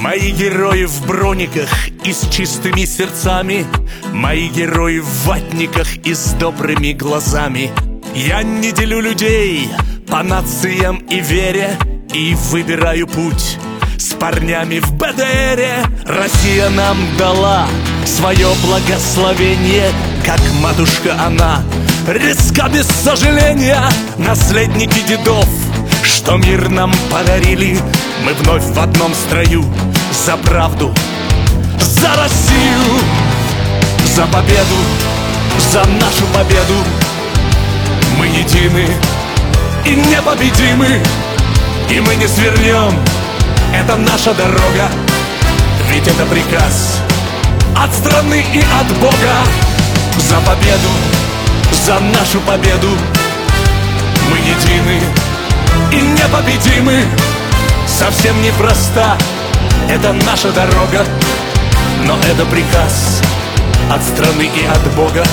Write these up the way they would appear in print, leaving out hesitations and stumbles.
Мои герои в брониках и с чистыми сердцами, мои герои в ватниках и с добрыми глазами. Я не делю людей по нациям и вере и выбираю путь с парнями в БДРе. Россия нам дала свое благословение, как матушка она, резка без сожаления. Наследники дедов, что мир нам подарили, мы вновь в одном строю за правду, за Россию, за победу, за нашу победу. Мы едины и непобедимы, и мы не свернем, это наша дорога. Ведь это приказ от страны и от Бога. За победу, за нашу победу. Мы едины и непобедимы. Совсем непроста это наша дорога, но это приказ от страны и от Бога.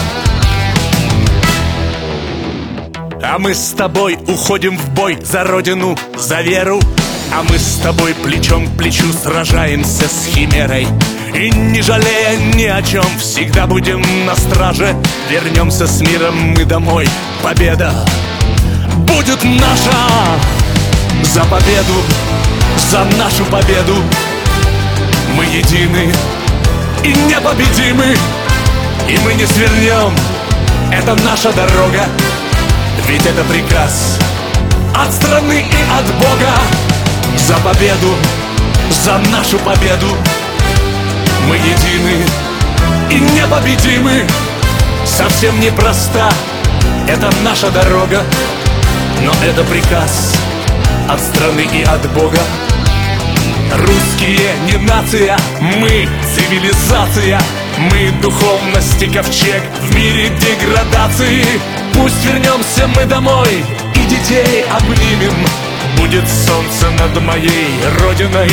А мы с тобой уходим в бой за родину, за веру. А мы с тобой плечом к плечу сражаемся с химерой. И не жалея ни о чем, всегда будем на страже. Вернемся с миром мы домой, победа будет наша. За победу, за нашу победу. Мы едины и непобедимы, и мы не свернем, это наша дорога. Ведь это приказ от страны и от Бога. За победу, за нашу победу. Мы едины и непобедимы. Совсем непроста это наша дорога, но это приказ от страны и от Бога. Русские не нация, мы цивилизация. Мы духовности ковчег в мире деградации. Пусть вернемся мы домой и детей обнимем. Будет солнце над моей родиной,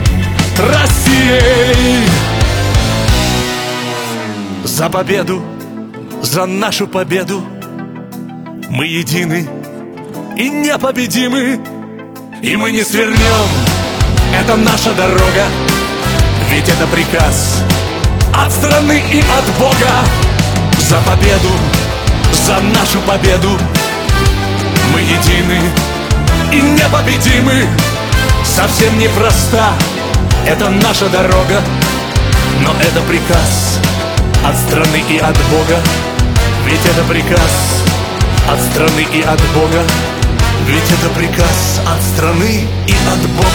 Россией. За победу, за нашу победу. Мы едины и непобедимы, и мы не свернем, это наша дорога. Ведь это приказ от страны и от Бога. За победу, за нашу победу. Мы едины и непобедимы. Совсем непроста это наша дорога, но это приказ от страны и от Бога. Ведь это приказ от страны и от Бога. Ведь это приказ от страны и от Бога.